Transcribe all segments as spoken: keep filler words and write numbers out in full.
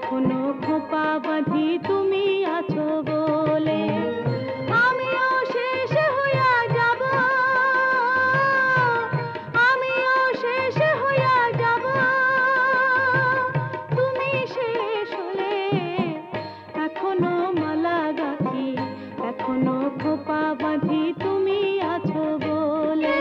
এখনো খোপা বাঁধি তুমি আছো বলে। আমিও শেষ হইয়া যাব, আমিও শেষ হইয়া যাব, তুমি শেষ হলে এখনো মালা গাঁথি, এখনো খোপা বাঁধি তুমি আছো বলে।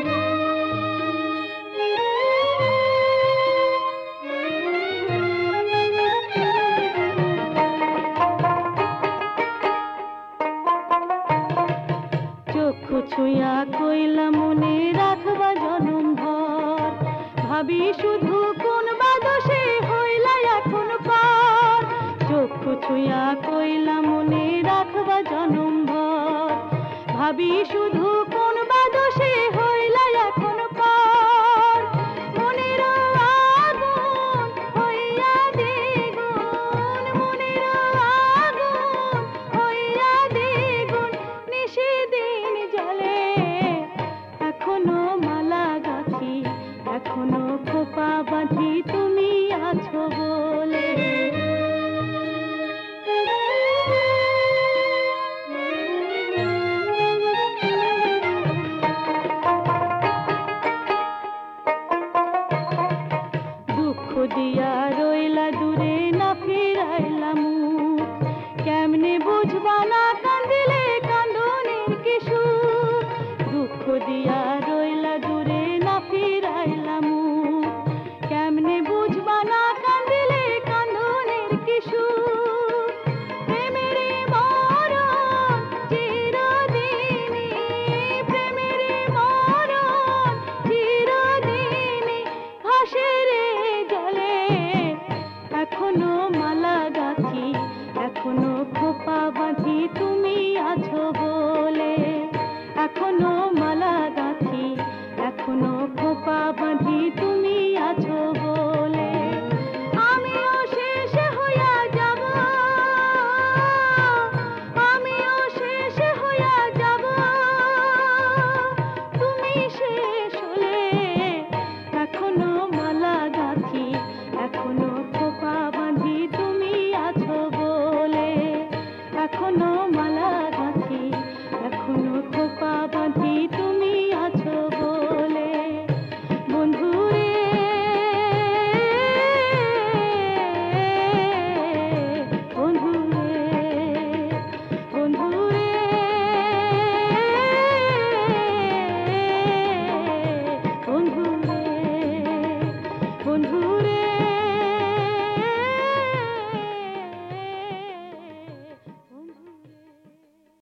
চক্ষু ছুঁয়া কইলা মনে রাখবা জনম ভর, ভাবি শুধু কোন বাদশে হইলা এখন পর। চক্ষু ছুঁয়া কইলা মনে রাখবা জনম ভর, ভাবি শুধু